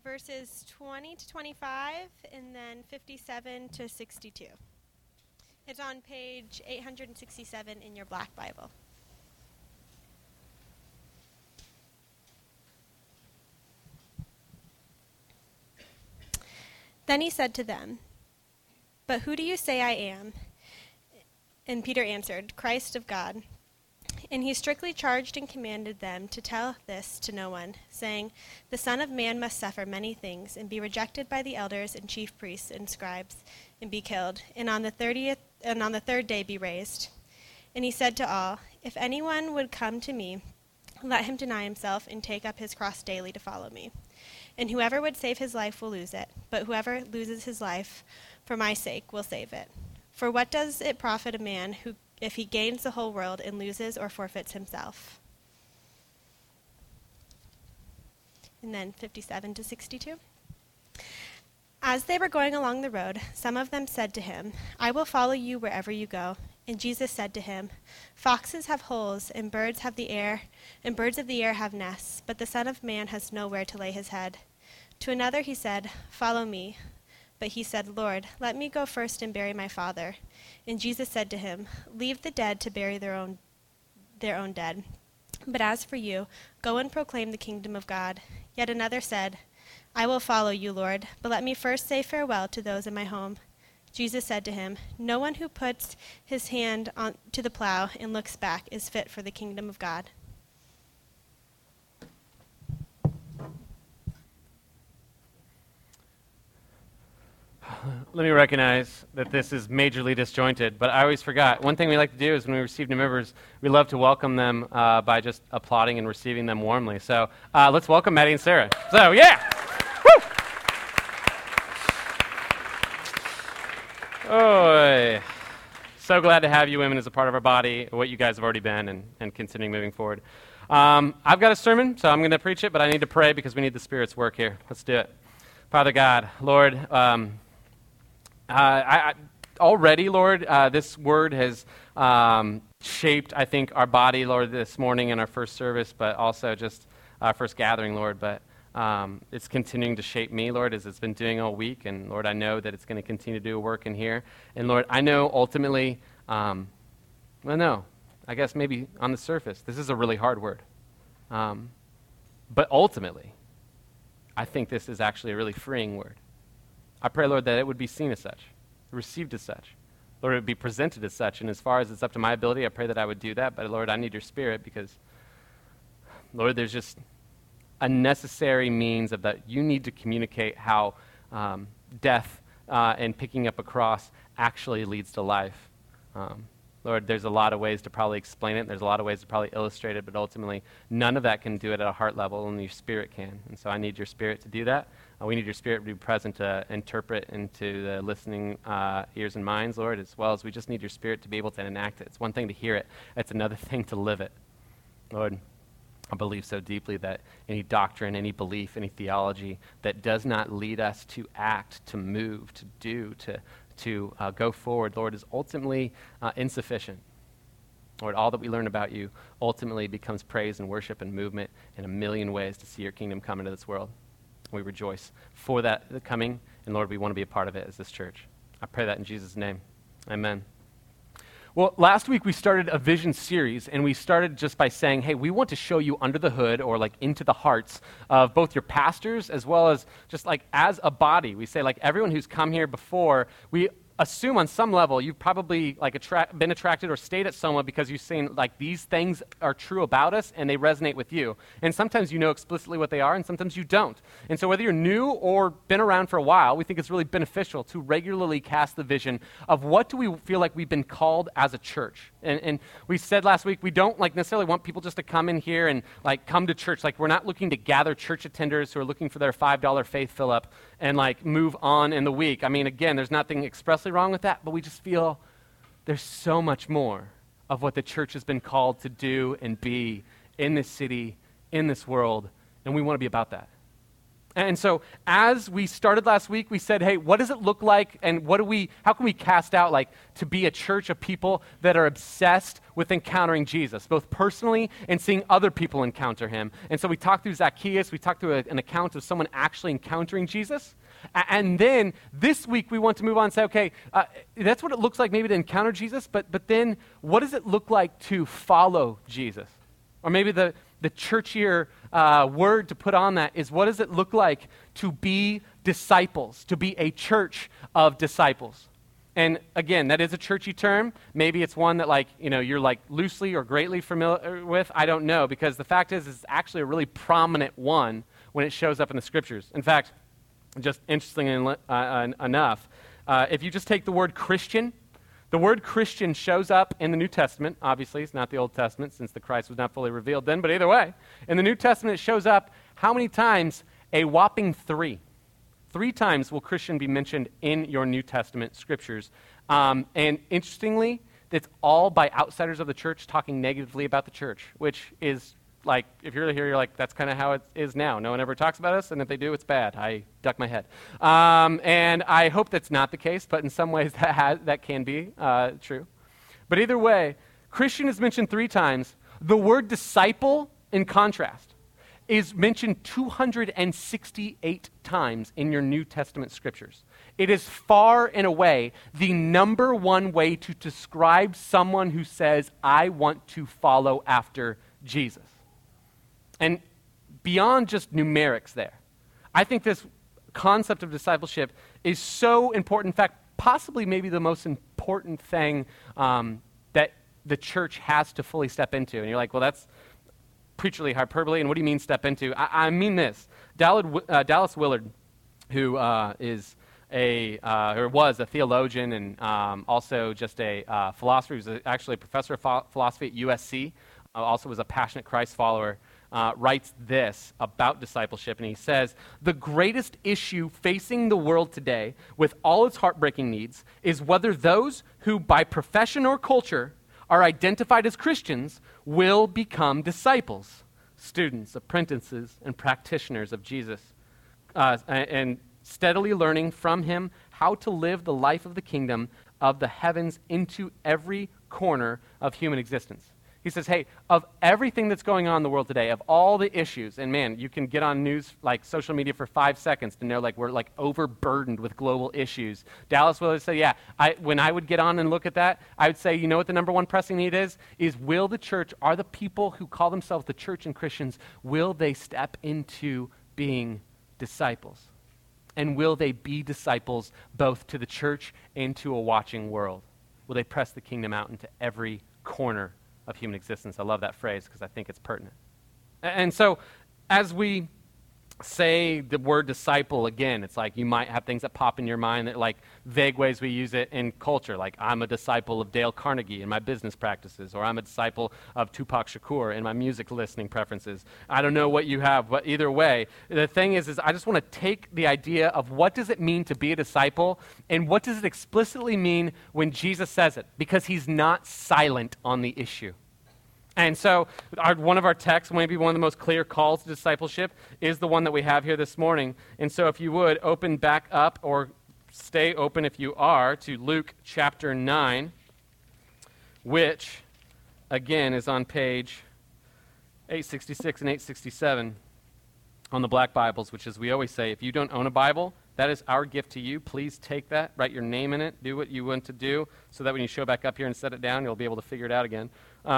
verses 20 to 25, and then 57 to 62. It's on page 867 in your Black Bible. Then he said to them, "But who do you say I am?" And Peter answered, "Christ of God." And he strictly charged and commanded them to tell this to no one, saying, "The Son of Man must suffer many things, and be rejected by the elders and chief priests and scribes, and be killed, and on the third day be raised." And he said to all, "If anyone would come to me, let him deny himself and take up his cross daily to follow me. And whoever would save his life will lose it, but whoever loses his life for my sake will save it. For what does it profit a man if he gains the whole world and loses or forfeits himself?" And then 57 to 62. As they were going along the road, some of them said to him, "I will follow you wherever you go." And Jesus said to him, "Foxes have holes, and birds of the air have nests, but the Son of Man has nowhere to lay his head." To another he said, "Follow me." But he said, "Lord, let me go first and bury my father." And Jesus said to him, "Leave the dead to bury their own dead. But as for you, go and proclaim the kingdom of God." Yet another said, "I will follow you, Lord, but let me first say farewell to those in my home." Jesus said to him, "No one who puts his hand to the plow and looks back is fit for the kingdom of God." Let me recognize that this is majorly disjointed, but I always forgot. One thing we like to do is when we receive new members, we love to welcome them by just applauding and receiving them warmly. So let's welcome Maddie and Sarah. So, yeah! Woo! Oh, so glad to have you women as a part of our body, what you guys have already been, and continuing moving forward. I've got a sermon, so I'm going to preach it, but I need to pray because we need the Spirit's work here. Let's do it. Father God, Lord, already, Lord, this word has shaped, I think, our body, Lord, this morning in our first service, but also just our first gathering, Lord. But it's continuing to shape me, Lord, as it's been doing all week. And, Lord, I know that it's going to continue to do work in here. And, Lord, I know ultimately, I guess maybe on the surface, this is a really hard word. But ultimately, I think this is actually a really freeing word. I pray, Lord, that it would be seen as such, received as such. Lord, it would be presented as such. And as far as it's up to my ability, I pray that I would do that. But, Lord, I need your Spirit because, Lord, there's just a necessary means of that. You need to communicate how death and picking up a cross actually leads to life. Lord, there's a lot of ways to probably explain it. There's a lot of ways to probably illustrate it, but ultimately, none of that can do it at a heart level, only your Spirit can. And so I need your Spirit to do that. We need your Spirit to be present to interpret into the listening ears and minds, Lord, as well as we just need your Spirit to be able to enact it. It's one thing to hear it. It's another thing to live it. Lord, I believe so deeply that any doctrine, any belief, any theology that does not lead us to act, to move, to do, to go forward, Lord, is ultimately insufficient. Lord, all that we learn about you ultimately becomes praise and worship and movement in a million ways to see your kingdom come into this world. We rejoice for that coming, and Lord, we want to be a part of it as this church. I pray that in Jesus' name. Amen. Well, last week we started a vision series, and we started just by saying, hey, we want to show you under the hood or like into the hearts of both your pastors as well as just like as a body. We say like everyone who's come here before, we assume on some level you've probably like been attracted or stayed at Soma because you've seen like these things are true about us and they resonate with you. And sometimes you know explicitly what they are and sometimes you don't. And so whether you're new or been around for a while, we think it's really beneficial to regularly cast the vision of what do we feel like we've been called as a church. And we said last week we don't like necessarily want people just to come in here and like come to church. Like we're not looking to gather church attenders who are looking for their $5 faith fill up and like move on in the week. I mean, again, there's nothing expressly wrong with that, but we just feel there's so much more of what the church has been called to do and be in this city, in this world, and we want to be about that. And so as we started last week, we said, hey, what does it look like and how can we cast out like to be a church of people that are obsessed with encountering Jesus, both personally and seeing other people encounter him. And so we talked through Zacchaeus, we talked through an account of someone actually encountering Jesus. And then this week we want to move on and say, okay, that's what it looks like maybe to encounter Jesus, but then what does it look like to follow Jesus? Or maybe the churchier word to put on that is, what does it look like to be disciples, to be a church of disciples? And again, that is a churchy term. Maybe it's one that you're like loosely or greatly familiar with. I don't know, because the fact is it's actually a really prominent one when it shows up in the scriptures. In fact, just interestingly enough, if you just take the word Christian, the word Christian shows up in the New Testament. Obviously, it's not the Old Testament since the Christ was not fully revealed then, but either way, in the New Testament it shows up how many times? A whopping 3. 3 times will Christian be mentioned in your New Testament scriptures. And interestingly, it's all by outsiders of the church talking negatively about the church, which is like, if you're here, you're like, that's kind of how it is now. No one ever talks about us, and if they do, it's bad. I duck my head. And I hope that's not the case, but in some ways that can be true. But either way, Christian is mentioned 3 times. The word disciple, in contrast, is mentioned 268 times in your New Testament scriptures. It is far and away the number one way to describe someone who says, I want to follow after Jesus. And beyond just numerics there, I think this concept of discipleship is so important. In fact, possibly maybe the most important thing that the church has to fully step into. And you're like, well, that's preacherly hyperbole, and what do you mean step into? I mean this. Dallas Willard, who was a theologian and also just a philosopher, he was actually a professor of philosophy at USC, also was a passionate Christ follower, writes this about discipleship, and he says, the greatest issue facing the world today, with all its heartbreaking needs, is whether those who by profession or culture are identified as Christians will become disciples, students, apprentices, and practitioners of Jesus, and steadily learning from him how to live the life of the kingdom of the heavens into every corner of human existence. He says, hey, of everything that's going on in the world today, of all the issues, and man, you can get on news like social media for 5 seconds to know like we're like overburdened with global issues. Dallas Willard said, yeah, when I would get on and look at that, I would say, you know what the number one pressing need is will the church, are the people who call themselves the church and Christians, will they step into being disciples? And will they be disciples both to the church and to a watching world? Will they press the kingdom out into every corner of human existence? I love that phrase because I think it's pertinent. And so as we say the word disciple again, it's like you might have things that pop in your mind that like vague ways we use it in culture, like I'm a disciple of Dale Carnegie in my business practices, or I'm a disciple of Tupac Shakur in my music listening preferences. I don't know what you have, but either way, the thing is I just want to take the idea of what does it mean to be a disciple, and what does it explicitly mean when Jesus says it, because he's not silent on the issue. And so one of our texts, maybe one of the most clear calls to discipleship, is the one that we have here this morning. And so if you would, open back up, or stay open if you are, to Luke chapter 9, which, again, is on page 866 and 867 on the Black Bibles, which, as we always say, if you don't own a Bible, that is our gift to you. Please take that, write your name in it, do what you want to do, so that when you show back up here and set it down, you'll be able to figure it out again.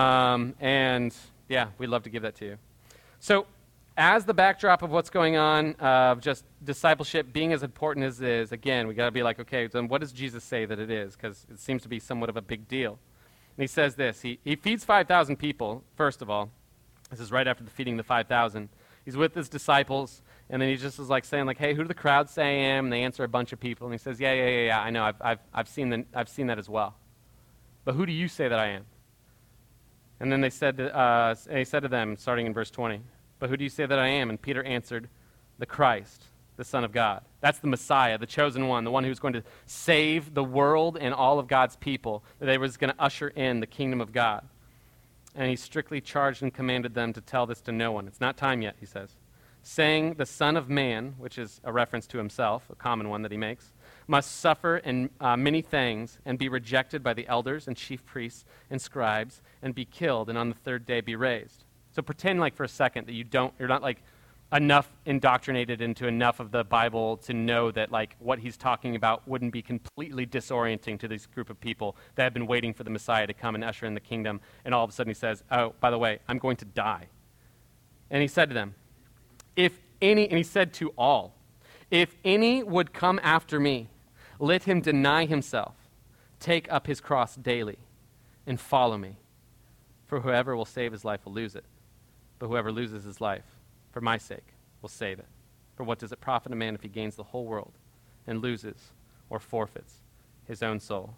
And yeah, we'd love to give that to you. So as the backdrop of what's going on, of just discipleship being as important as it is, again, we got to be like, okay, then what does Jesus say that it is? Because it seems to be somewhat of a big deal. And he says this, he feeds 5,000 people, first of all. This is right after the feeding the 5,000. He's with his disciples, and then he just is like saying, like, hey, who do the crowd say I am? And they answer a bunch of people, and he says, yeah, I know, I've seen that as well. But who do you say that I am? And then he said to them, starting in verse 20, but who do you say that I am? And Peter answered, the Christ, the Son of God. That's the Messiah, the chosen one, the one who's going to save the world and all of God's people, that they was going to usher in the kingdom of God. And he strictly charged and commanded them to tell this to no one. It's not time yet, he says. saying the Son of Man, which is a reference to himself, a common one that he makes, must suffer in many things and be rejected by the elders and chief priests and scribes and be killed and on the third day be raised. So pretend like for a second that you're not like enough indoctrinated into enough of the Bible to know that like what he's talking about wouldn't be completely disorienting to this group of people that have been waiting for the Messiah to come and usher in the kingdom. And all of a sudden he says, oh, by the way, I'm going to die. And he said to them, and he said to all, if any would come after me, let him deny himself, take up his cross daily, and follow me. For whoever will save his life will lose it, but whoever loses his life for my sake will save it. For what does it profit a man if he gains the whole world and loses or forfeits his own soul?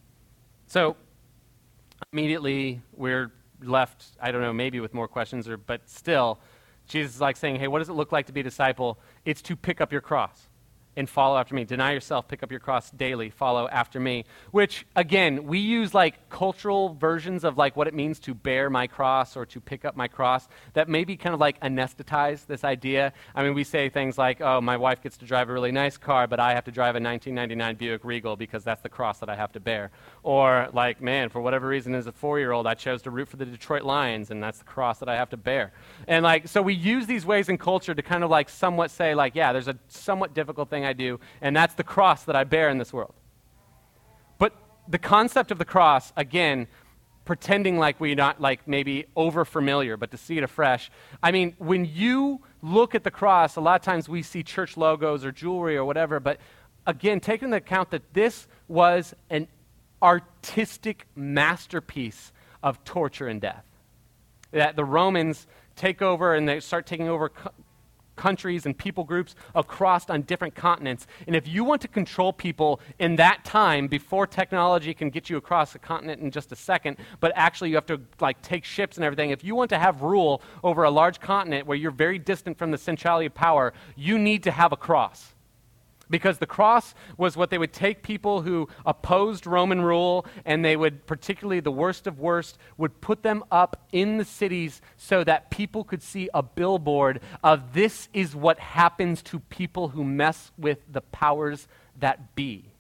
So immediately we're left, I don't know, maybe with more questions, but still, Jesus is like saying, hey, what does it look like to be a disciple? It's to pick up your cross and follow after me. Deny yourself, pick up your cross daily, follow after me. Which, again, we use like cultural versions of like what it means to bear my cross or to pick up my cross that maybe kind of like anesthetize this idea. I mean, we say things like, oh, my wife gets to drive a really nice car, but I have to drive a 1999 Buick Regal because that's the cross that I have to bear. Or like, man, for whatever reason as a 4-year-old, I chose to root for the Detroit Lions, and that's the cross that I have to bear. And like, so we use these ways in culture to kind of like somewhat say like, yeah, there's a somewhat difficult thing I do, and that's the cross that I bear in this world. But the concept of the cross, again, pretending like we're not like maybe over familiar, but to see it afresh. I mean, when you look at the cross, a lot of times we see church logos or jewelry or whatever, but again, take into account that this was an artistic masterpiece of torture and death. That the Romans take over and they start taking over countries and people groups across on different continents. And if you want to control people in that time, before technology can get you across a continent in just a second, but actually you have to like take ships and everything, if you want to have rule over a large continent where you're very distant from the centrality of power, you need to have a cross. Because the cross was what they would take people who opposed Roman rule, and they would, particularly the worst of worst, would put them up in the cities so that people could see a billboard of this is what happens to people who mess with the powers that be.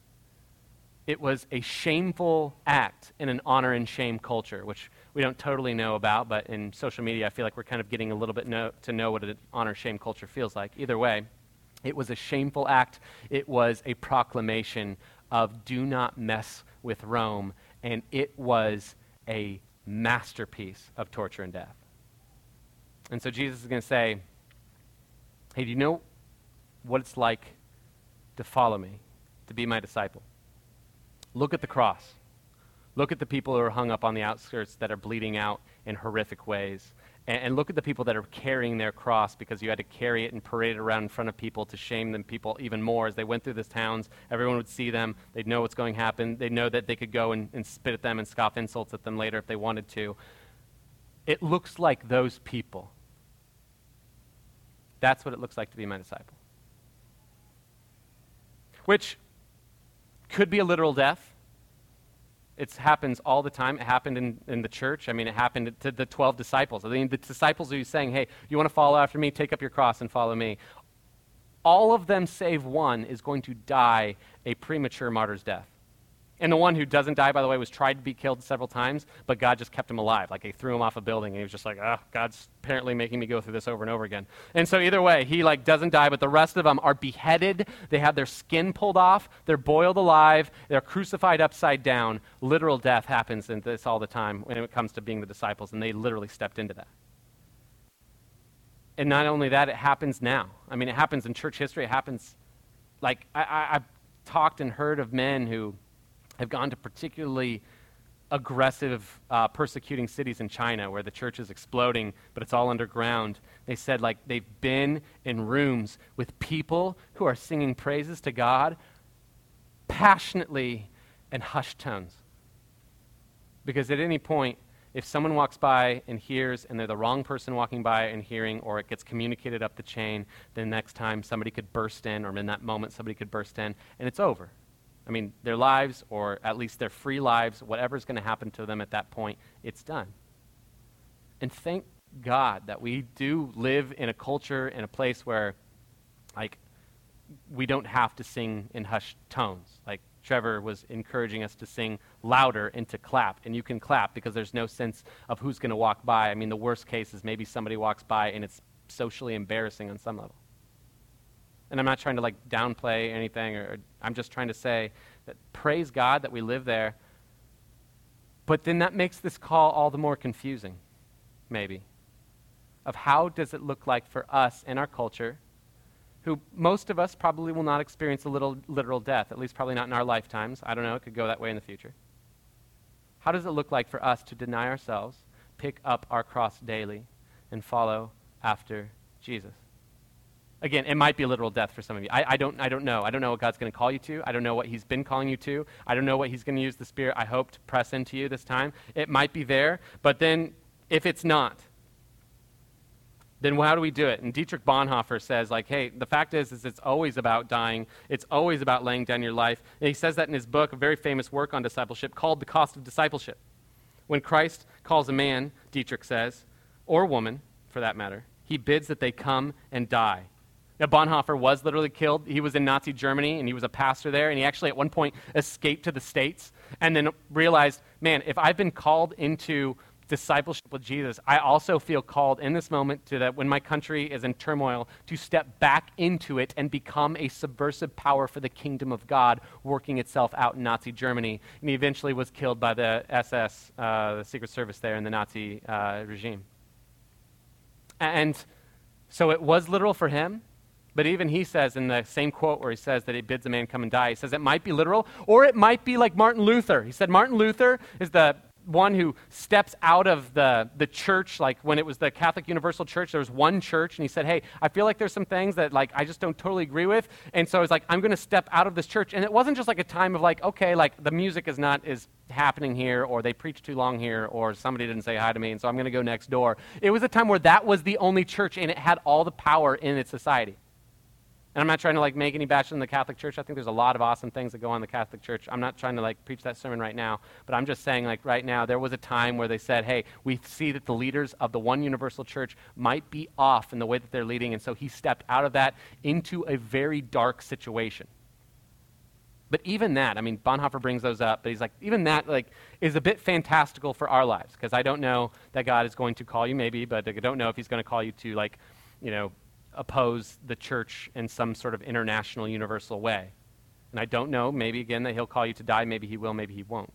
It was a shameful act in an honor and shame culture, which we don't totally know about, but in social media I feel like we're kind of getting a little bit to know what an honor-shame culture feels like. Either way, it was a shameful act. It was a proclamation of do not mess with Rome, and it was a masterpiece of torture and death. And so Jesus is going to say, hey, do you know what it's like to follow me, to be my disciple? Look at the cross. Look at the people who are hung up on the outskirts that are bleeding out in horrific ways. And look at the people that are carrying their cross because you had to carry it and parade it around in front of people to shame them people even more. As they went through these towns, everyone would see them. They'd know what's going to happen. They'd know that they could go and spit at them and scoff insults at them later if they wanted to. It looks like those people. That's what it looks like to be my disciple. Which could be a literal death. It happens all the time. It happened in the church. I mean, it happened to the 12 disciples. I mean, the disciples who are saying, hey, you want to follow after me? Take up your cross and follow me. All of them, save one, is going to die a premature martyr's death. And the one who doesn't die, by the way, was tried to be killed several times, but God just kept him alive. Like, he threw him off a building, and he was just like, God's apparently making me go through this over and over again. And so either way, he, doesn't die, but the rest of them are beheaded. They have their skin pulled off. They're boiled alive. They're crucified upside down. Literal death happens in this all the time when it comes to being the disciples, and they literally stepped into that. And not only that, it happens now. I mean, it happens in church history. It happens, I've talked and heard of men who have gone to particularly aggressive persecuting cities in China where the church is exploding, but it's all underground. They said they've been in rooms with people who are singing praises to God passionately in hushed tones. Because at any point, if someone walks by and hears and they're the wrong person walking by and hearing, or it gets communicated up the chain, then next time somebody could burst in, or in that moment somebody could burst in, and it's over. I mean, their lives, or at least their free lives, whatever's going to happen to them at that point, it's done. And thank God that we do live in a culture and a place where, like, we don't have to sing in hushed tones. Like Trevor was encouraging us to sing louder and to clap, and you can clap because there's no sense of who's going to walk by. I mean, the worst case is maybe somebody walks by and it's socially embarrassing on some level. And I'm not trying to like downplay anything, or I'm just trying to say that praise God that we live there. But then that makes this call all the more confusing, maybe, of how does it look like for us in our culture, who most of us probably will not experience a literal death, at least probably not in our lifetimes. I don't know, it could go that way in the future. How does it look like for us to deny ourselves, pick up our cross daily, and follow after Jesus? Again, it might be a literal death for some of you. I don't know. I don't know what God's going to call you to. I don't know what he's been calling you to. I don't know what he's going to use the Spirit, I hope, to press into you this time. It might be there, but then if it's not, then how do we do it? And Dietrich Bonhoeffer says, like, hey, the fact is it's always about dying. It's always about laying down your life. And he says that in his book, a very famous work on discipleship called The Cost of Discipleship. When Christ calls a man, Dietrich says, or woman, for that matter, he bids that they come and die. Now, Bonhoeffer was literally killed. He was in Nazi Germany, and he was a pastor there, and he actually at one point escaped to the States and then realized, man, if I've been called into discipleship with Jesus, I also feel called in this moment to that when my country is in turmoil to step back into it and become a subversive power for the kingdom of God working itself out in Nazi Germany. And he eventually was killed by the SS, the Secret Service there in the Nazi regime. And so it was literal for him. But even he says in the same quote where he says that he bids a man come and die, he says it might be literal, or it might be like Martin Luther. He said Martin Luther is the one who steps out of the church, like when it was the Catholic Universal Church, there was one church, and he said, hey, I feel like there's some things that like I just don't totally agree with, and so it's like, I'm going to step out of this church. And it wasn't just like a time of like, okay, like the music is happening here, or they preach too long here, or somebody didn't say hi to me, and so I'm going to go next door. It was a time where that was the only church, and it had all the power in its society. And I'm not trying to like make any bash in the Catholic Church. I think there's a lot of awesome things that go on in the Catholic Church. I'm not trying to like preach that sermon right now, but I'm just saying like right now there was a time where they said, hey, we see that the leaders of the one universal church might be off in the way that they're leading, and so he stepped out of that into a very dark situation. But even that, I mean, Bonhoeffer brings those up, but he's like, even that like is a bit fantastical for our lives, because I don't know that God is going to call you, maybe, but I don't know if he's going to call you to like, you know, oppose the church in some sort of international, universal way. And I don't know, maybe again, that he'll call you to die. Maybe he will, maybe he won't.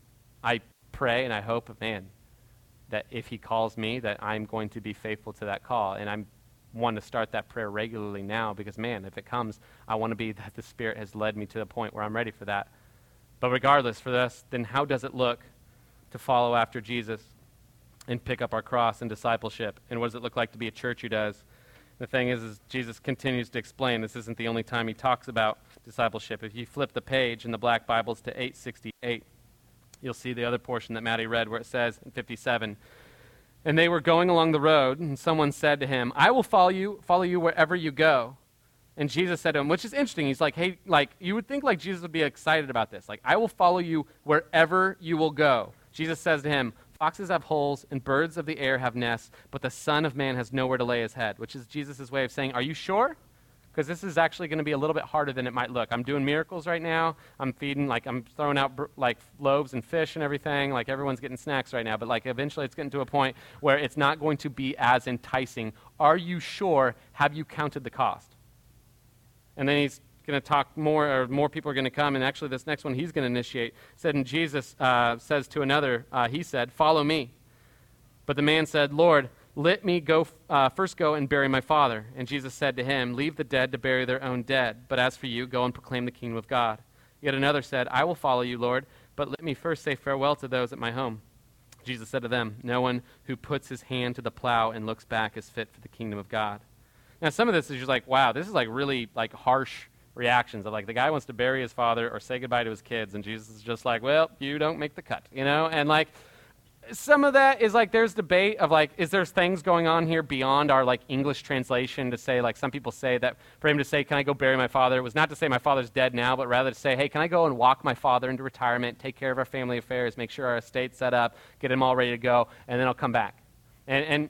I pray and I hope, man, that if he calls me, that I'm going to be faithful to that call. And I'm want to start that prayer regularly now because, man, if it comes, I want to be that the Spirit has led me to the point where I'm ready for that. But regardless for this, then how does it look to follow after Jesus and pick up our cross in discipleship? And what does it look like to be a church who does? The thing is Jesus continues to explain. This isn't the only time he talks about discipleship. If you flip the page in the black Bibles to 868, you'll see the other portion that Maddie read where it says in 57, and they were going along the road, and someone said to him, I will follow you wherever you go. And Jesus said to him, which is interesting. He's like, hey, like you would think like Jesus would be excited about this. Like, I will follow you wherever you will go. Jesus says to him, foxes have holes and birds of the air have nests, but the Son of Man has nowhere to lay his head, which is Jesus' way of saying, are you sure? Because this is actually going to be a little bit harder than it might look. I'm doing miracles right now. I'm feeding, like I'm throwing out like loaves and fish and everything. Like everyone's getting snacks right now, but like eventually it's getting to a point where it's not going to be as enticing. Are you sure? Have you counted the cost? And then he's going to talk more, or more people are going to come, and actually this next one he's going to initiate. Said, and Jesus says to another, he said, follow me. But the man said, Lord, let me first go and bury my father. And Jesus said to him, leave the dead to bury their own dead, but as for you, go and proclaim the kingdom of God. Yet another said, I will follow you, Lord, but let me first say farewell to those at my home. Jesus said to them, no one who puts his hand to the plow and looks back is fit for the kingdom of God. Now some of this is just like, wow, this is like really like harsh reactions of like the guy wants to bury his father or say goodbye to his kids, and Jesus is just like, well, you don't make the cut, you know? And like some of that is like there's debate of like, is there things going on here beyond our like English translation to say, like some people say that for him to say, can I go bury my father, it was not to say my father's dead now, but rather to say, hey, can I go and walk my father into retirement, take care of our family affairs, make sure our estate's set up, get him all ready to go, and then I'll come back. And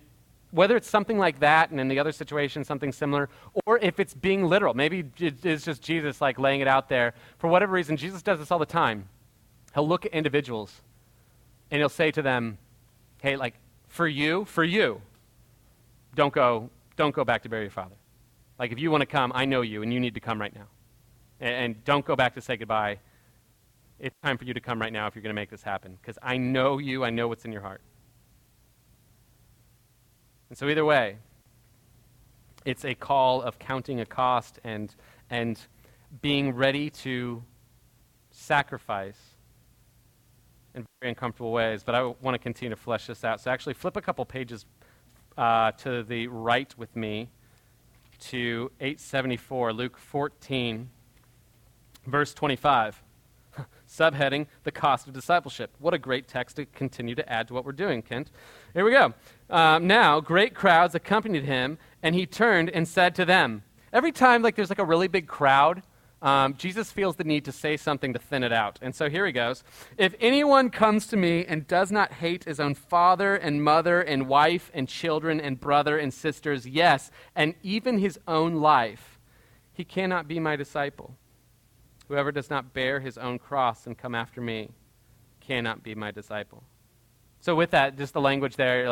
whether it's something like that and in the other situation something similar, or if it's being literal. Maybe it's just Jesus like laying it out there. For whatever reason, Jesus does this all the time. He'll look at individuals and he'll say to them, hey, like, for you, don't go back to bury your father. Like, if you want to come, I know you, and you need to come right now. And don't go back to say goodbye. It's time for you to come right now if you're going to make this happen, because I know you, I know what's in your heart. And so either way, it's a call of counting a cost and being ready to sacrifice in very uncomfortable ways. But I want to continue to flesh this out. So actually flip a couple pages to the right with me to 874, Luke 14, verse 25. Subheading, the cost of discipleship. What a great text to continue to add to what we're doing, Kent. Here we go. Now, great crowds accompanied him, and he turned and said to them. Every time there's a really big crowd, Jesus feels the need to say something to thin it out. And so here he goes. If anyone comes to me and does not hate his own father and mother and wife and children and brother and sisters, yes, and even his own life, he cannot be my disciple. Whoever does not bear his own cross and come after me cannot be my disciple. So with that, just the language there,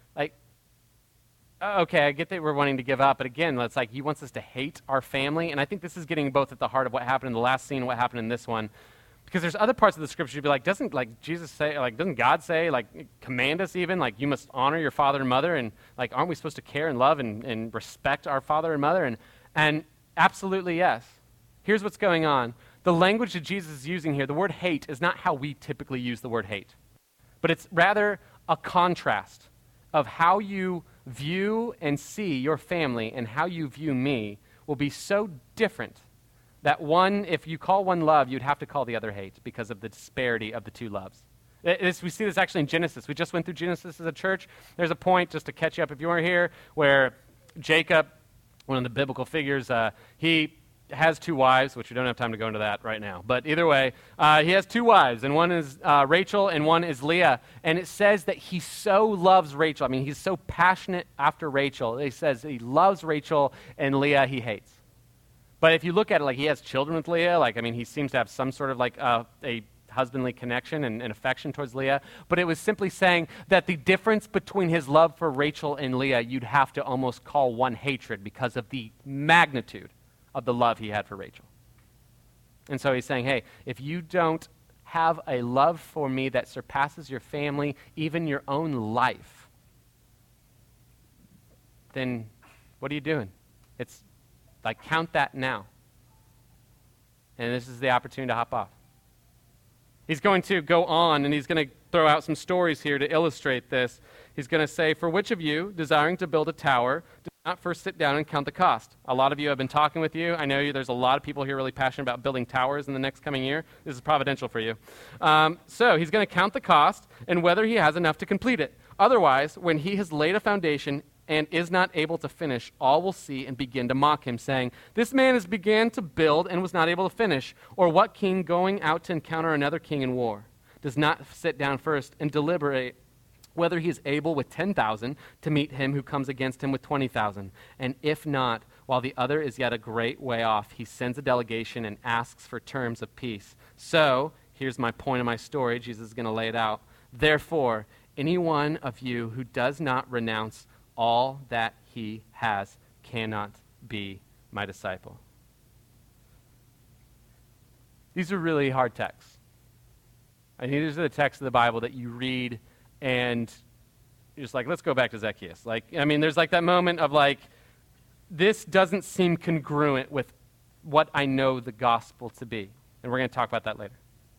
okay, I get that we're wanting to give up, but again, it's like he wants us to hate our family, and I think this is getting both at the heart of what happened in the last scene and what happened in this one, because there's other parts of the scripture you'd be like, doesn't Jesus say, doesn't God say, command us even, you must honor your father and mother, and aren't we supposed to care and love and respect our father and mother? And absolutely yes. Here's what's going on. The language that Jesus is using here, the word hate, is not how we typically use the word hate, but it's rather a contrast of how you view and see your family and how you view me will be so different that one, if you call one love, you'd have to call the other hate because of the disparity of the two loves. We see this actually in Genesis. We just went through Genesis as a church. There's a point, just to catch you up if you weren't here, where Jacob, one of the biblical figures, he has two wives, which we don't have time to go into that right now. But either way, he has two wives, and one is Rachel and one is Leah. And it says that he so loves Rachel. I mean, he's so passionate after Rachel. It says he loves Rachel, and Leah he hates. But if you look at it, he has children with Leah. He seems to have some sort of a husbandly connection and affection towards Leah. But it was simply saying that the difference between his love for Rachel and Leah, you'd have to almost call one hatred because of the magnitude of the love he had for Rachel. And so he's saying, hey, if you don't have a love for me that surpasses your family, even your own life, then what are you doing? It's count that now. And this is the opportunity to hop off. He's going to go on, and he's going to throw out some stories here to illustrate this. He's going to say, for which of you, desiring to build a tower, does not first sit down and count the cost? A lot of you have been talking with you. I know there's a lot of people here really passionate about building towers in the next coming year. This is providential for you. So he's going to count the cost and whether he has enough to complete it. Otherwise, when he has laid a foundation and is not able to finish, all will see and begin to mock him, saying, this man has began to build and was not able to finish. Or what king going out to encounter another king in war does not sit down first and deliberate whether he is able with 10,000 to meet him who comes against him with 20,000. And if not, while the other is yet a great way off, he sends a delegation and asks for terms of peace. So, here's my point of my story. Jesus is going to lay it out. Therefore, any one of you who does not renounce all that he has cannot be my disciple. These are really hard texts. I think these are the texts of the Bible that you read and you're just let's go back to Zacchaeus. There's that moment of this doesn't seem congruent with what I know the gospel to be. And we're going to talk about that later.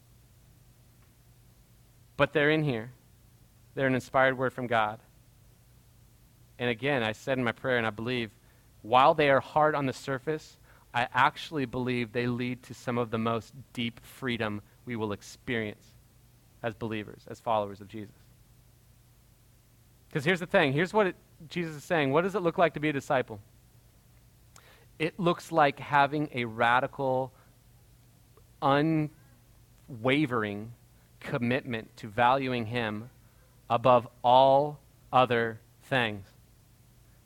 But they're in here. They're an inspired word from God. And again, I said in my prayer, and I believe, while they are hard on the surface, I actually believe they lead to some of the most deep freedom we will experience as believers, as followers of Jesus. Because here's the thing. Here's what Jesus is saying. What does it look like to be a disciple? It looks like having a radical, unwavering commitment to valuing him above all other things.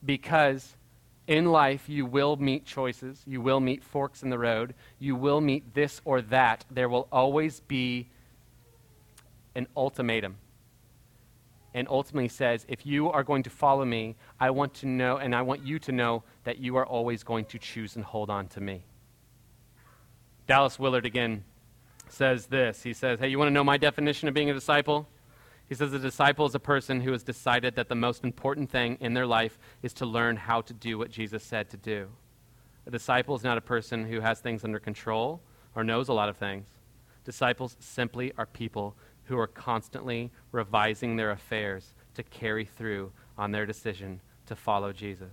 because in life you will meet choices, you will meet forks in the road, you will meet this or that. There will always be an ultimatum. And ultimately says, if you are going to follow me, I want to know, and I want you to know that you are always going to choose and hold on to me. Dallas Willard again says this. He says, hey, you want to know my definition of being a disciple? He says a disciple is a person who has decided that the most important thing in their life is to learn how to do what Jesus said to do. A disciple is not a person who has things under control or knows a lot of things. Disciples simply are people who are constantly revising their affairs to carry through on their decision to follow Jesus.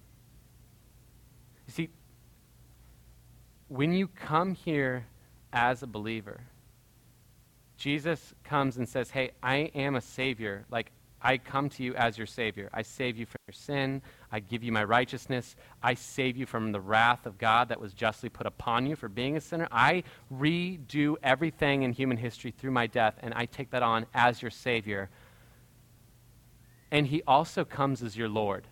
You see, when you come here as a believer, Jesus comes and says, hey, I am a Savior. Like, I come to you as your Savior. I save you from your sin. I give you my righteousness. I save you from the wrath of God that was justly put upon you for being a sinner. I redo everything in human history through my death, and I take that on as your Savior. And he also comes as your Lord.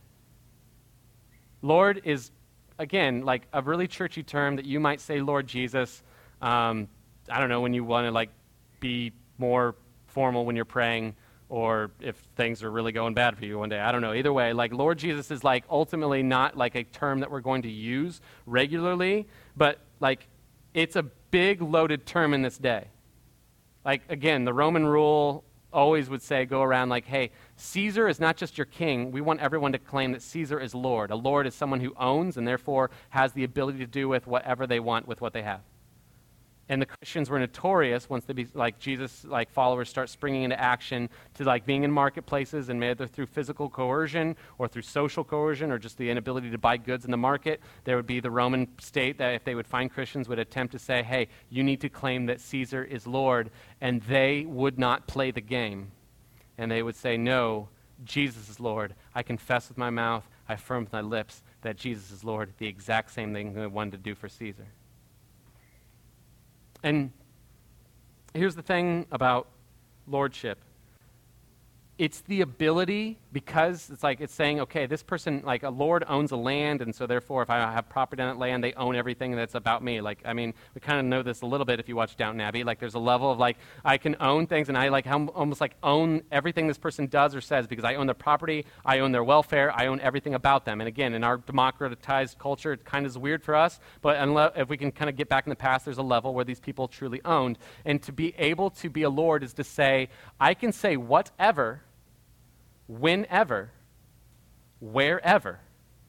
Lord is, again, like a really churchy term that you might say, Lord Jesus. I don't know, when you want to like be more formal when you're praying, or if things are really going bad for you one day. I don't know. Either way, like Lord Jesus is like ultimately not like a term that we're going to use regularly, but like it's a big loaded term in this day. Like again, the Roman rule always would say, go around like, hey, Caesar is not just your king. We want everyone to claim that Caesar is Lord. A Lord is someone who owns and therefore has the ability to do with whatever they want with what they have. And the Christians were notorious once they be like Jesus, like followers start springing into action to like being in marketplaces, and either through physical coercion or through social coercion or just the inability to buy goods in the market. There would be the Roman state that if they would find Christians would attempt to say, hey, you need to claim that Caesar is Lord, and they would not play the game. And they would say, no, Jesus is Lord. I confess with my mouth, I affirm with my lips that Jesus is Lord, the exact same thing they wanted to do for Caesar. And here's the thing about lordship. It's the ability, because it's like it's saying, okay, this person, like a lord owns a land, and so therefore if I have property on that land, they own everything that's about me. Like, I mean, we kind of know this a little bit if you watch Downton Abbey. Like there's a level of like, I can own things, and I like almost like own everything this person does or says, because I own their property, I own their welfare, I own everything about them. And again, in our democratized culture, it kind of is weird for us, but if we can kind of get back in the past, there's a level where these people truly owned. And to be able to be a lord is to say, I can say whatever, whenever, wherever.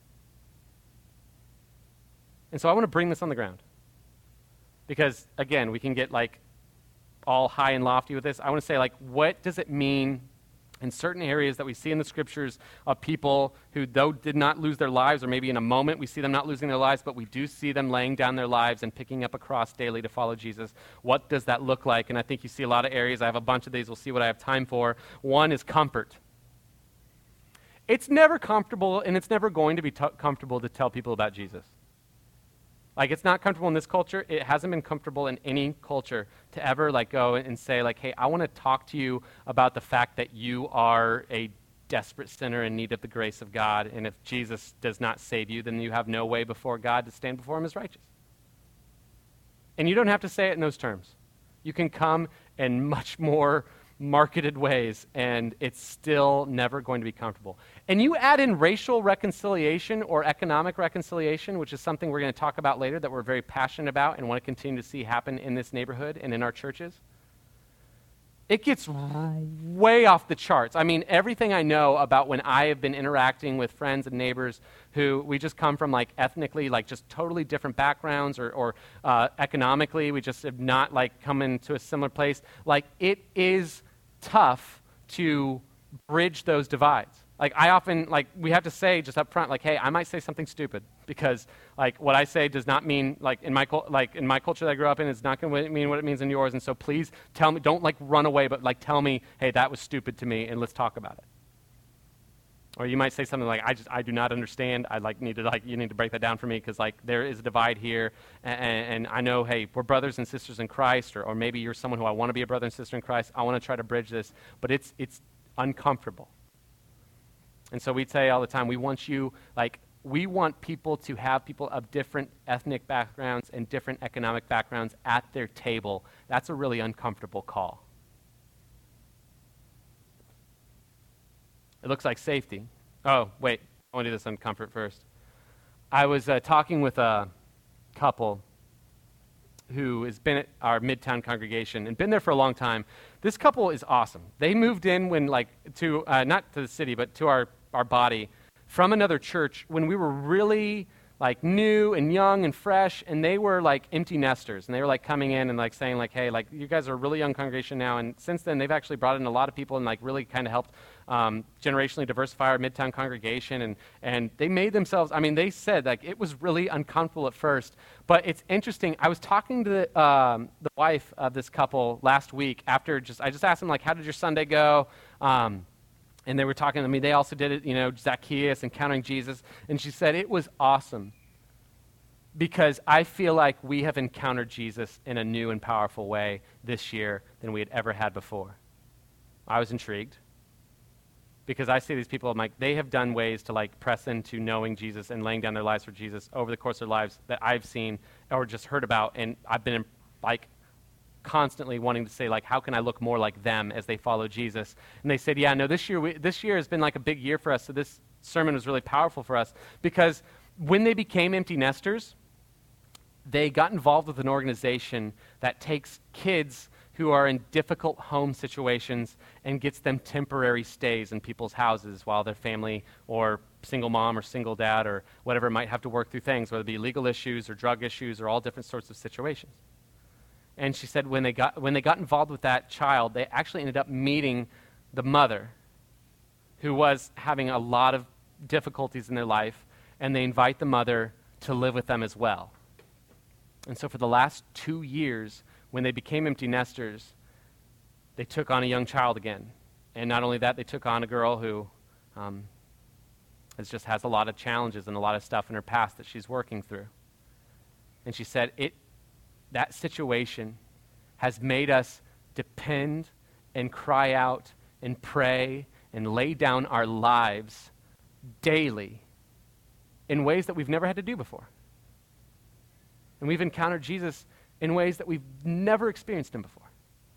And so I want to bring this on the ground. Because, again, we can get like all high and lofty with this. I want to say, like, what does it mean in certain areas that we see in the scriptures of people who, though did not lose their lives, or maybe in a moment we see them not losing their lives, but we do see them laying down their lives and picking up a cross daily to follow Jesus. What does that look like? And I think you see a lot of areas. I have a bunch of these. We'll see what I have time for. One is comfort. It's never comfortable, and it's never going to be comfortable to tell people about Jesus. Like, it's not comfortable in this culture. It hasn't been comfortable in any culture to ever, like, go and say, like, hey, I want to talk to you about the fact that you are a desperate sinner in need of the grace of God, and if Jesus does not save you, then you have no way before God to stand before him as righteous. And you don't have to say it in those terms. You can come in much more marketed ways, and it's still never going to be comfortable. And you add in racial reconciliation or economic reconciliation, which is something we're going to talk about later that we're very passionate about and want to continue to see happen in this neighborhood and in our churches. It gets way off the charts. I mean, everything I know about when I have been interacting with friends and neighbors who we just come from like ethnically, like just totally different backgrounds, or economically, we just have not like come into a similar place. Like, it is tough to bridge those divides. Like, I often, like, we have to say just up front, like, hey, I might say something stupid because, like, what I say does not mean, like, in my culture that I grew up in, it's not going to mean what it means in yours. And so please tell me, don't, like, run away, but, like, tell me, hey, that was stupid to me, and let's talk about it. Or you might say something like, I do not understand. You need to break that down for me because, like, there is a divide here. And I know, hey, we're brothers and sisters in Christ, or maybe you're someone who I want to be a brother and sister in Christ. I want to try to bridge this, but it's uncomfortable. And so we'd say all the time, we want people to have people of different ethnic backgrounds and different economic backgrounds at their table. That's a really uncomfortable call. It looks like safety. Oh, wait, I want to do this on comfort first. I was talking with a couple who has been at our Midtown congregation and been there for a long time. This couple is awesome. They moved in when, not to the city, but to our body from another church when we were really new and young and fresh, and they were empty nesters, and they were coming in and saying hey, you guys are a really young congregation now. And since then they've actually brought in a lot of people and really kind of helped generationally diversify our Midtown congregation, and they made themselves, they said it was really uncomfortable at first, but it's interesting. I was talking to the wife of this couple last week after I just asked them how did your Sunday go? And they were talking to me. They also did it, Zacchaeus, Encountering Jesus. And she said, it was awesome because I feel like we have encountered Jesus in a new and powerful way this year than we had ever had before. I was intrigued because I see these people, they have done ways to press into knowing Jesus and laying down their lives for Jesus over the course of their lives that I've seen or just heard about. And I've been constantly wanting to say, how can I look more like them as they follow Jesus? And they said, yeah, no, this year has been a big year for us, so this sermon was really powerful for us because when they became empty nesters, they got involved with an organization that takes kids who are in difficult home situations and gets them temporary stays in people's houses while their family or single mom or single dad or whatever might have to work through things, whether it be legal issues or drug issues or all different sorts of situations. And she said when they got involved with that child, they actually ended up meeting the mother who was having a lot of difficulties in their life, and they invite the mother to live with them as well. And so for the last 2 years, when they became empty nesters, they took on a young child again. And not only that, they took on a girl who has a lot of challenges and a lot of stuff in her past that she's working through. And she said that situation has made us depend and cry out and pray and lay down our lives daily in ways that we've never had to do before. And we've encountered Jesus in ways that we've never experienced him before.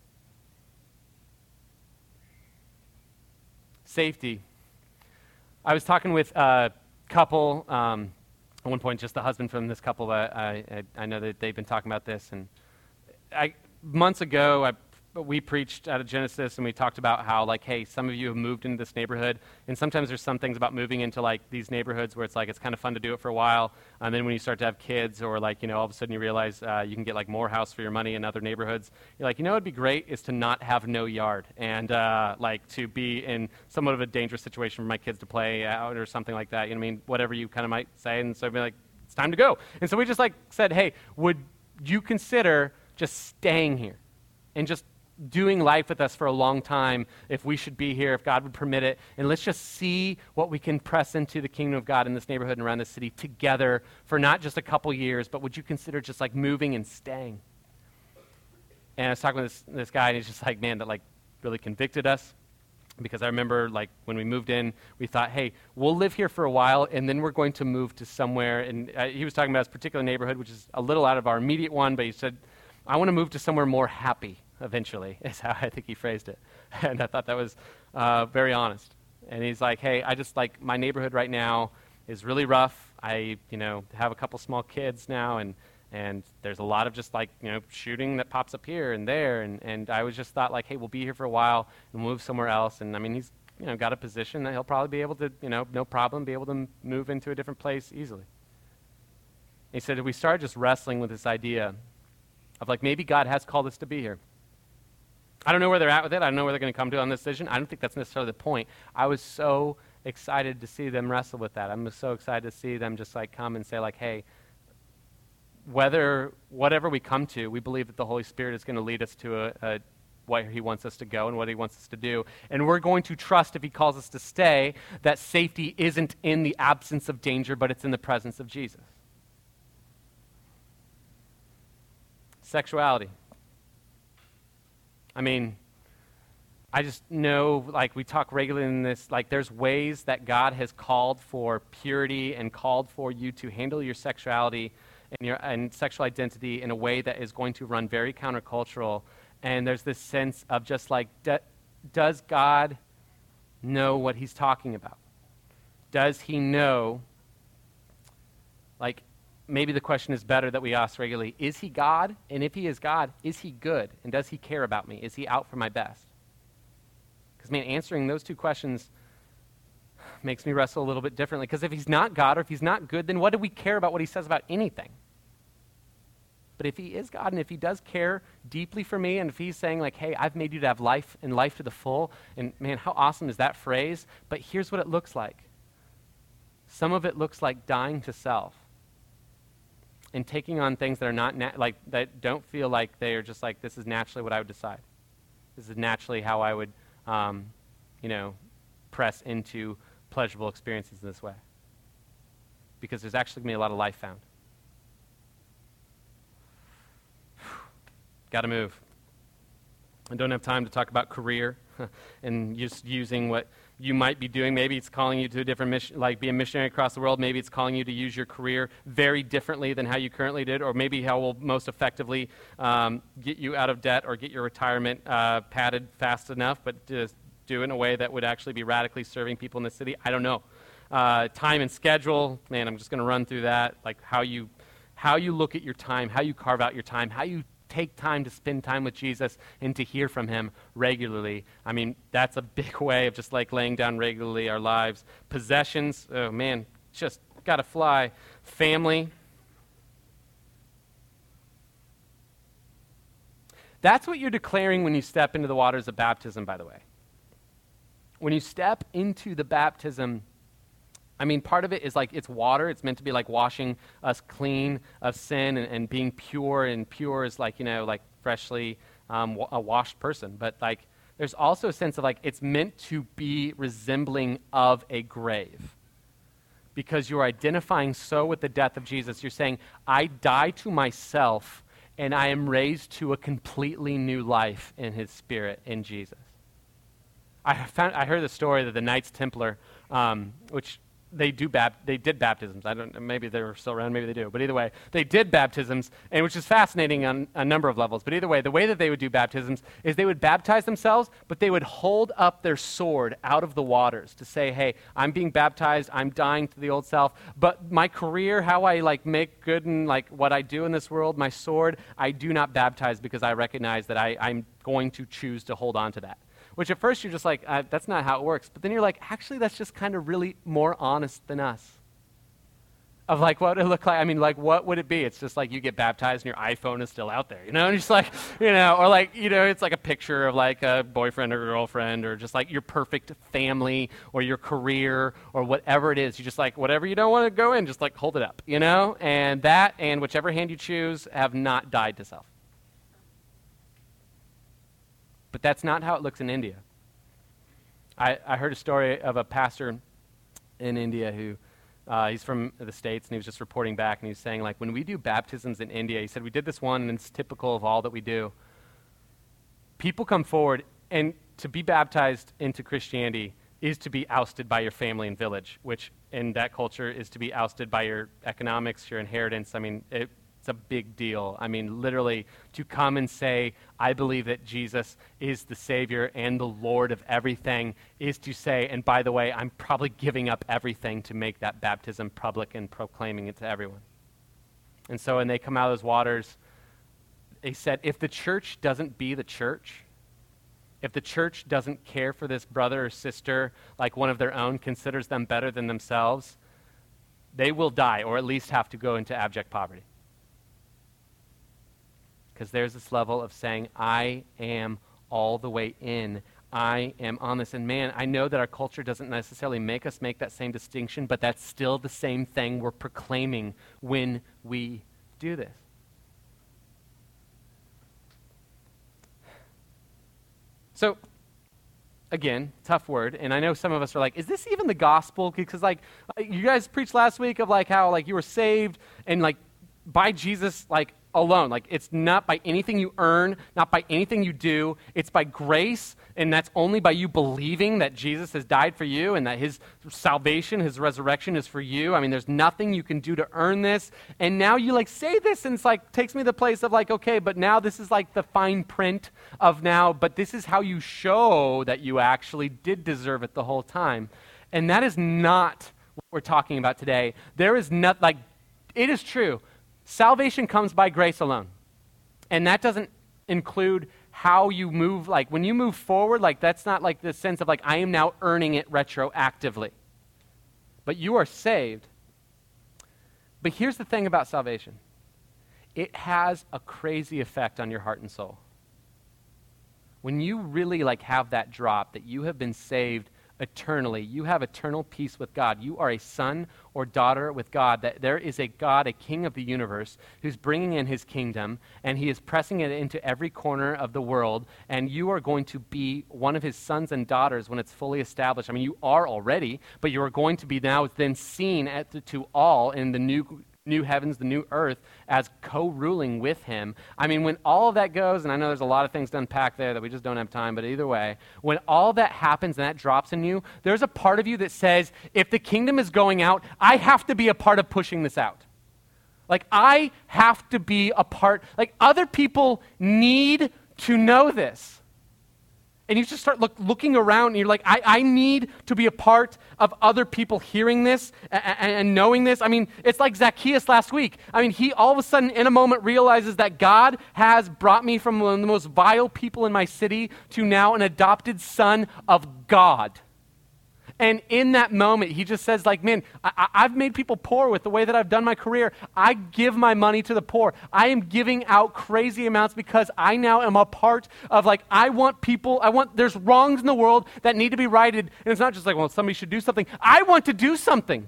Safety. I was talking with a couple, at one point, just the husband from this couple, I know that they've been talking about this. And months ago, we preached out of Genesis, and we talked about how, hey, some of you have moved into this neighborhood, and sometimes there's some things about moving into, these neighborhoods where it's it's kind of fun to do it for a while, and then when you start to have kids or, all of a sudden you realize you can get, more house for your money in other neighborhoods, you're what would be great is to not have no yard and, to be in somewhat of a dangerous situation for my kids to play out or something like that, whatever you kind of might say, and so I'd be it's time to go. And so we just, said, hey, would you consider just staying here and just doing life with us for a long time if we should be here, if God would permit it, and let's just see what we can press into the kingdom of God in this neighborhood and around this city together for not just a couple years, but would you consider just moving and staying? And I was talking with this guy, and he's just man, that really convicted us, because I remember when we moved in, we thought, hey, we'll live here for a while, and then we're going to move to somewhere, and he was talking about this particular neighborhood, which is a little out of our immediate one, but he said, I want to move to somewhere more happy. Eventually, is how I think he phrased it. And I thought that was very honest. And he's hey, I just my neighborhood right now is really rough. I, have a couple small kids now, and there's a lot of just shooting that pops up here and there. And I was just thought hey, we'll be here for a while and move somewhere else. And he's, got a position that he'll probably be able to, no problem, be able to move into a different place easily. He said, we started just wrestling with this idea of maybe God has called us to be here. I don't know where they're at with it. I don't know where they're going to come to on this decision. I don't think that's necessarily the point. I was so excited to see them wrestle with that. I'm so excited to see them just come and say hey, whatever we come to, we believe that the Holy Spirit is going to lead us to where he wants us to go and what he wants us to do. And we're going to trust, if he calls us to stay, that safety isn't in the absence of danger, but it's in the presence of Jesus. Sexuality. I just know, like we talk regularly in this, like there's ways that God has called for purity and called for you to handle your sexuality and sexual identity in a way that is going to run very countercultural. And there's this sense of just like, does God know what he's talking about? Does he know, like, maybe the question is better that we ask regularly, is he God? And if he is God, is he good? And does he care about me? Is he out for my best? Because, man, answering those two questions makes me wrestle a little bit differently. Because if he's not God or if he's not good, then what do we care about what he says about anything? But if he is God and if he does care deeply for me and if he's saying like, hey, I've made you to have life and life to the full, and man, how awesome is that phrase? But here's what it looks like. Some of it looks like dying to self and taking on things that are not that don't feel like they are just like, this is naturally what I would decide. This is naturally how I would, press into pleasurable experiences in this way. Because there's actually going to be a lot of life found. Got to move. I don't have time to talk about career and just using what you might be doing. Maybe it's calling you to a different mission, like be a missionary across the world. Maybe it's calling you to use your career very differently than how you currently did, or maybe how will most effectively get you out of debt or get your retirement padded fast enough, but just do it in a way that would actually be radically serving people in the city. I don't know. Time and schedule, man, I'm just going to run through that. Like how you look at your time, how you carve out your time, how you take time to spend time with Jesus and to hear from him regularly. I mean, that's a big way of just like laying down regularly our lives. Possessions, oh man, just got to fly. Family. That's what you're declaring when you step into the waters of baptism, by the way. When you step into the baptism, I mean, part of it is like it's water. It's meant to be like washing us clean of sin and being pure. And pure is like, like freshly a washed person. But like there's also a sense of like it's meant to be resembling of a grave. Because you're identifying so with the death of Jesus. You're saying, I die to myself and I am raised to a completely new life in his spirit in Jesus. I heard the story that the Knights Templar, which they did baptisms. I don't know, maybe they're still around, maybe they do. But either way, they did baptisms, and which is fascinating on a number of levels. But either way, the way that they would do baptisms is they would baptize themselves, but they would hold up their sword out of the waters to say, hey, I'm being baptized, I'm dying to the old self, but my career, how I like make good and like what I do in this world, my sword, I do not baptize because I recognize that I'm going to choose to hold on to that. Which at first you're just like, that's not how it works. But then you're like, actually, that's just kind of really more honest than us. Of like what it look like. I mean, like what would it be? It's just like you get baptized and your iPhone is still out there, and you're just like, or like, it's like a picture of like a boyfriend or girlfriend or just like your perfect family or your career or whatever it is. You just like, whatever you don't want to go in, just like hold it up, and that and whichever hand you choose have not died to self. But that's not how it looks in India. I heard a story of a pastor in India who, he's from the States, and he was just reporting back, and he was saying, like, when we do baptisms in India, he said, we did this one, and it's typical of all that we do. People come forward, and to be baptized into Christianity is to be ousted by your family and village, which in that culture is to be ousted by your economics, your inheritance. I mean, it's a big deal. I mean, literally, to come and say, I believe that Jesus is the Savior and the Lord of everything, is to say, and by the way, I'm probably giving up everything to make that baptism public and proclaiming it to everyone. And so when they come out of those waters, they said, if the church doesn't be the church, if the church doesn't care for this brother or sister like one of their own, considers them better than themselves, they will die, or at least have to go into abject poverty. Because there's this level of saying, I am all the way in. I am on this. And man, I know that our culture doesn't necessarily make us make that same distinction, but that's still the same thing we're proclaiming when we do this. So, again, tough word. And I know some of us are like, is this even the gospel? Because like, you guys preached last week of like how like you were saved and like by Jesus, like alone. Like, it's not by anything you earn, not by anything you do. It's by grace, and that's only by you believing that Jesus has died for you and that his salvation, his resurrection is for you. I mean, there's nothing you can do to earn this. And now you like say this, and it's like takes me to the place of like, okay, but now this is like the fine print of now, but this is how you show that you actually did deserve it the whole time. And that is not what we're talking about today. There is not, like, it is true. Salvation comes by grace alone. And that doesn't include how you move. Like, when you move forward, like, that's not like the sense of like, I am now earning it retroactively. But you are saved. But here's the thing about salvation. It has a crazy effect on your heart and soul. When you really like have that drop that you have been saved eternally, you have eternal peace with God. You are a son or daughter with God, that there is a God, a king of the universe, who's bringing in his kingdom, and he is pressing it into every corner of the world, and you are going to be one of his sons and daughters when it's fully established. I mean, you are already, but you are going to be now then seen to all in the new heavens, the new earth, as co-ruling with him. I mean, when all of that goes, and I know there's a lot of things to unpack there that we just don't have time, but either way, when all that happens and that drops in you, there's a part of you that says, if the kingdom is going out, I have to be a part of pushing this out. Like, I have to be a part, like, other people need to know this. And you just start looking around, and you're like, I need to be a part of other people hearing this and knowing this. I mean, it's like Zacchaeus last week. I mean, he all of a sudden in a moment realizes that God has brought me from one of the most vile people in my city to now an adopted son of God. And in that moment, he just says, like, man, I've made people poor with the way that I've done my career. I give my money to the poor. I am giving out crazy amounts because I now am a part of, like, there's wrongs in the world that need to be righted. And it's not just like, well, somebody should do something. I want to do something.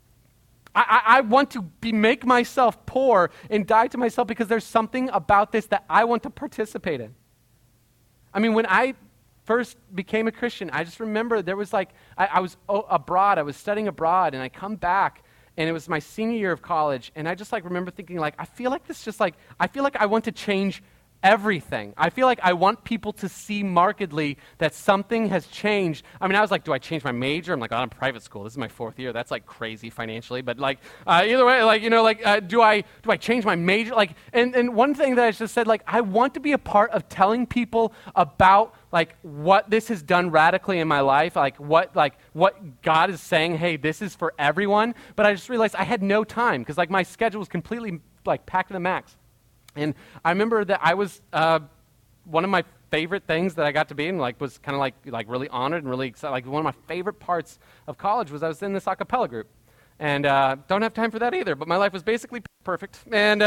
I want to make myself poor and die to myself because there's something about this that I want to participate in. I mean, when I first became a Christian, I just remember there was like, I was abroad, I was studying abroad, and I come back, and it was my senior year of college, and I just like remember thinking like, I feel like I want to change everything. I feel like I want people to see markedly that something has changed. I mean, I was like, do I change my major? I'm like, I'm in private school. This is my 4th year. That's like crazy financially, but like, either way, like, you know, like, do I change my major? Like, and one thing that I just said, like, I want to be a part of telling people about like what this has done radically in my life, like what God is saying, hey, this is for everyone. But I just realized I had no time because like my schedule was completely like packed to the max. And I remember that I was, one of my favorite things that I got to be in, like, was kind of like really honored and really excited. Like, one of my favorite parts of college was I was in this a cappella group. And don't have time for that either, but my life was basically perfect. And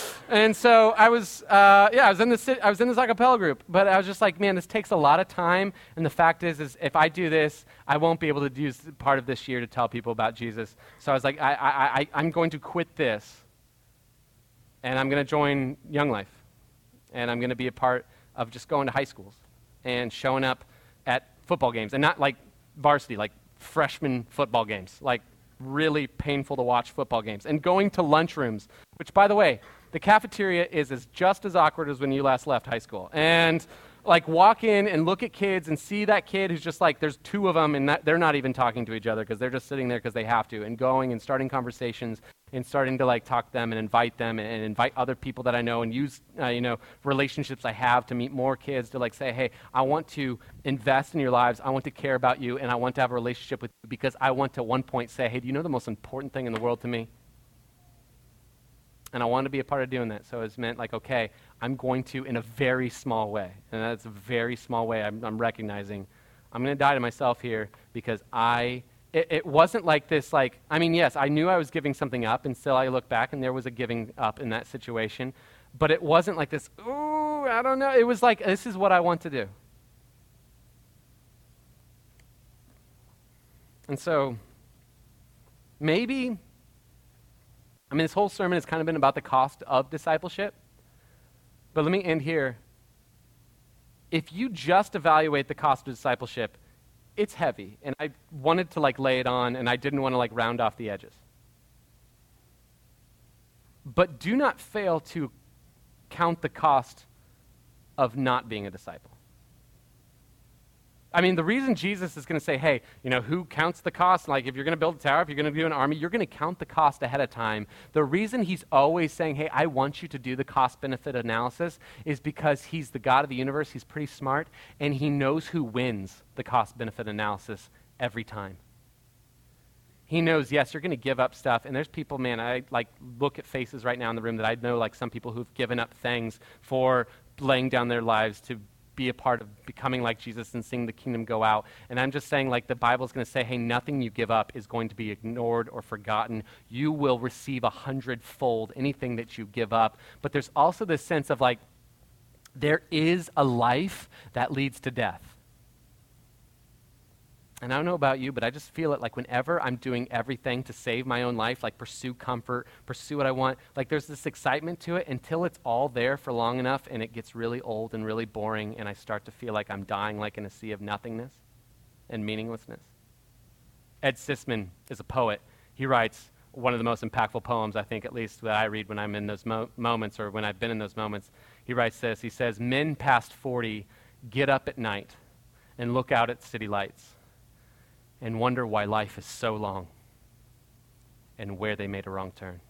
so I was, I was in this a cappella group, but I was just like, man, this takes a lot of time. And the fact is if I do this, I won't be able to use part of this year to tell people about Jesus. So I was like, I'm going to quit this. And I'm going to join Young Life. And I'm going to be a part of just going to high schools and showing up at football games. And not like varsity, like freshman football games. Like really painful to watch football games. And going to lunchrooms, which, by the way, the cafeteria is just as awkward as when you last left high school. And like walk in and look at kids and see that kid who's just like, there's 2 of them and they're not even talking to each other because they're just sitting there because they have to, and going and starting conversations and starting to like talk to them and invite them and invite other people that I know and use, relationships I have to meet more kids to like say, hey, I want to invest in your lives. I want to care about you, and I want to have a relationship with you because I want to at one point say, hey, do you know the most important thing in the world to me? And I want to be a part of doing that. So it's meant like, okay, I'm going to, in a very small way, and that's a very small way, I'm recognizing I'm going to die to myself here because it wasn't like this, like, I mean, yes, I knew I was giving something up, and still I look back and there was a giving up in that situation, but it wasn't like this, ooh, I don't know. It was like, this is what I want to do. And so maybe, I mean, this whole sermon has kind of been about the cost of discipleship, but let me end here. If you just evaluate the cost of discipleship, it's heavy, and I wanted to like lay it on, and I didn't want to like round off the edges. But do not fail to count the cost of not being a disciple. I mean, the reason Jesus is going to say, hey, who counts the cost? Like, if you're going to build a tower, if you're going to do an army, you're going to count the cost ahead of time. The reason he's always saying, hey, I want you to do the cost-benefit analysis is because he's the God of the universe. He's pretty smart, and he knows who wins the cost-benefit analysis every time. He knows, yes, you're going to give up stuff, and there's people, man, I look at faces right now in the room that I know, like some people who've given up things for laying down their lives to be a part of becoming like Jesus and seeing the kingdom go out. And I'm just saying, the Bible's going to say, hey, nothing you give up is going to be ignored or forgotten. You will receive 100-fold anything that you give up. But there's also this sense of there is a life that leads to death. And I don't know about you, but I just feel it whenever I'm doing everything to save my own life, pursue comfort, pursue what I want, there's this excitement to it until it's all there for long enough and it gets really old and really boring and I start to feel like I'm dying in a sea of nothingness and meaninglessness. Ed Sisman is a poet. He writes one of the most impactful poems, I think, at least, that I read when I'm in those moments or when I've been in those moments. He writes this. He says, men past 40 get up at night and look out at city lights and wonder why life is so long and where they made a wrong turn.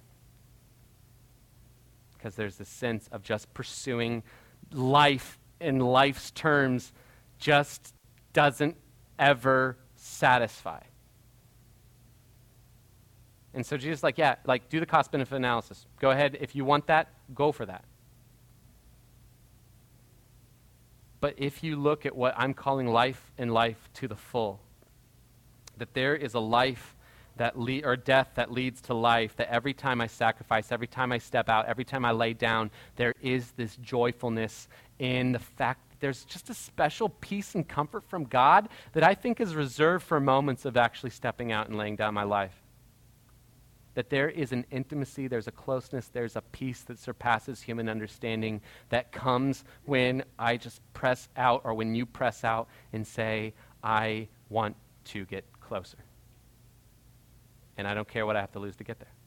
Because there's this sense of just pursuing life in life's terms just doesn't ever satisfy. And so Jesus do the cost-benefit analysis. Go ahead. If you want that, go for that. But if you look at what I'm calling life and life to the full, that there is a life or death that leads to life, that every time I sacrifice, every time I step out, every time I lay down, there is this joyfulness in the fact that there's just a special peace and comfort from God that I think is reserved for moments of actually stepping out and laying down my life. That there is an intimacy, there's a closeness, there's a peace that surpasses human understanding that comes when I just press out, or when you press out and say, I want to get closer. And I don't care what I have to lose to get there.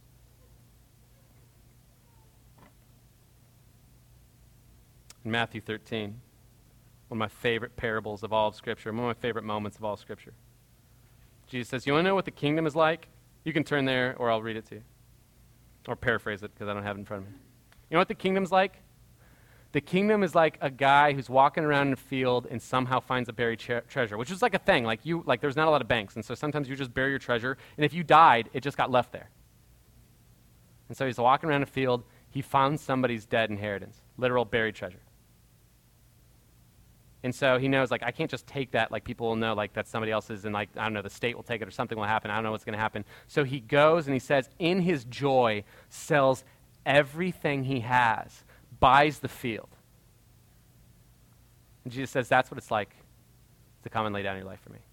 In Matthew 13, one of my favorite parables of all of Scripture, one of my favorite moments of all of Scripture, Jesus says, you want to know what the kingdom is like? You can turn there, or I'll read it to you. Or paraphrase it, because I don't have it in front of me. You know what the kingdom's like? The kingdom is like a guy who's walking around in a field and somehow finds a buried treasure, which is like a thing. There's not a lot of banks, and so sometimes you just bury your treasure, and if you died, it just got left there. And so he's walking around a field. He found somebody's dead inheritance, literal buried treasure. And so he knows, I can't just take that. People will know, that's somebody else's, and, I don't know, the state will take it or something will happen. I don't know what's going to happen. So he goes and he says, in his joy, sells everything he has, buys the field. And Jesus says, that's what it's like to come and lay down your life for me.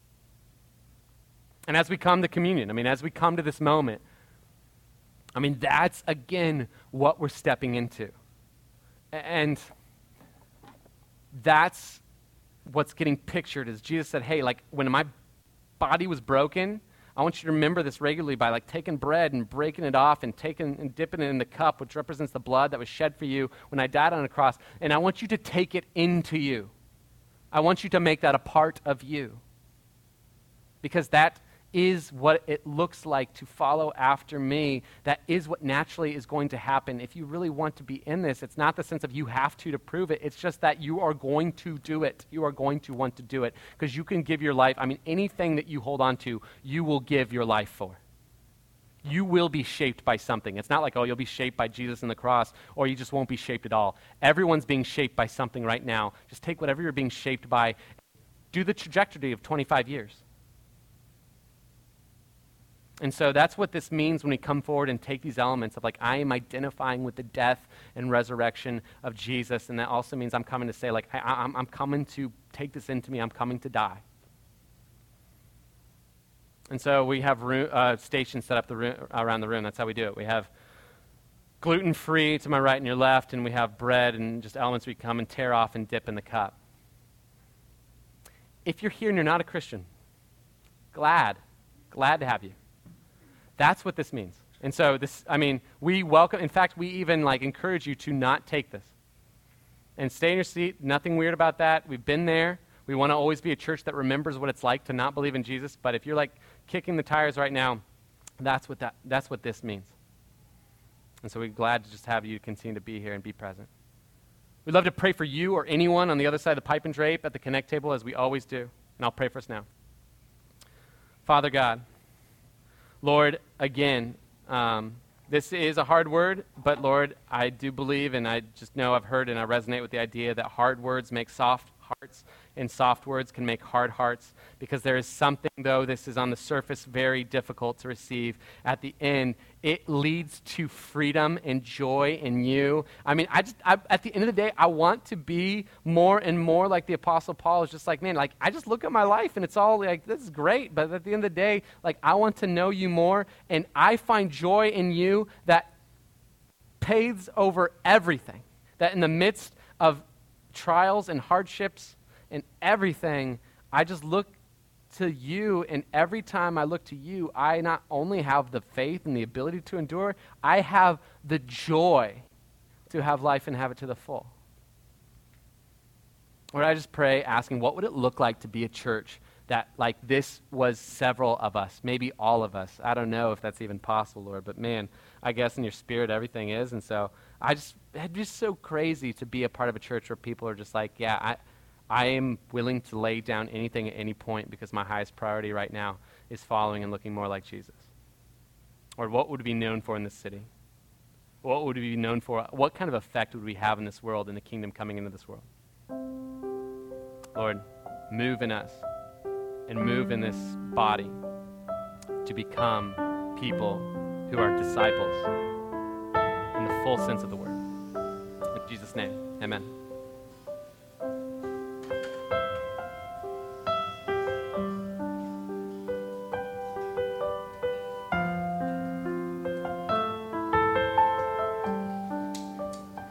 And as we come to communion, as we come to this moment, that's, again, what we're stepping into. And that's what's getting pictured as Jesus said, hey, when my body was broken, I want you to remember this regularly by taking bread and breaking it off and taking and dipping it in the cup, which represents the blood that was shed for you when I died on a cross. And I want you to take it into you. I want you to make that a part of you. Because that is what it looks like to follow after me. That is what naturally is going to happen. If you really want to be in this, it's not the sense of you have to prove it. It's just that you are going to do it. You are going to want to do it. Because you can give your life, anything that you hold on to, you will give your life for. You will be shaped by something. It's not you'll be shaped by Jesus and the cross, or you just won't be shaped at all. Everyone's being shaped by something right now. Just take whatever you're being shaped by, do the trajectory of 25 years. And so that's what this means when we come forward and take these elements of I am identifying with the death and resurrection of Jesus. And that also means I'm coming to say I'm coming to take this into me. I'm coming to die. And so we have stations set up around the room. That's how we do it. We have gluten-free to my right and your left, and we have bread and just elements we come and tear off and dip in the cup. If you're here and you're not a Christian, glad to have you. That's what this means. And so we welcome, in fact, we even encourage you to not take this. And stay in your seat, nothing weird about that. We've been there. We want to always be a church that remembers what it's like to not believe in Jesus. But if you're kicking the tires right now, that's what this means. And so we're glad to just have you continue to be here and be present. We'd love to pray for you or anyone on the other side of the pipe and drape at the Connect table, as we always do. And I'll pray for us now. Father God, Lord, again, this is a hard word, but Lord, I do believe, and I just know I've heard and I resonate with the idea that hard words make soft hearts, and soft words can make hard hearts, because there is something, though this is on the surface very difficult to receive, at the end, it leads to freedom and joy in you. I mean, at the end of the day, I want to be more and more like the Apostle Paul. Is just I just look at my life and it's all this is great, but at the end of the day, I want to know you more, and I find joy in you that paves over everything, that in the midst of trials and hardships and everything, I just look to you, and every time I look to you, I not only have the faith and the ability to endure, I have the joy to have life and have it to the full. Lord, I just pray, asking, what would it look like to be a church that this was several of us, maybe all of us? I don't know if that's even possible, Lord, but man, I guess in your spirit everything is. And so it's just so crazy to be a part of a church where people are just I am willing to lay down anything at any point, because my highest priority right now is following and looking more like Jesus. Or what would we be known for in this city? What would we be known for? What kind of effect would we have in this world, in the kingdom coming into this world? Lord, move in us and move in this body to become people who are disciples in the full sense of the word. In Jesus' name, amen.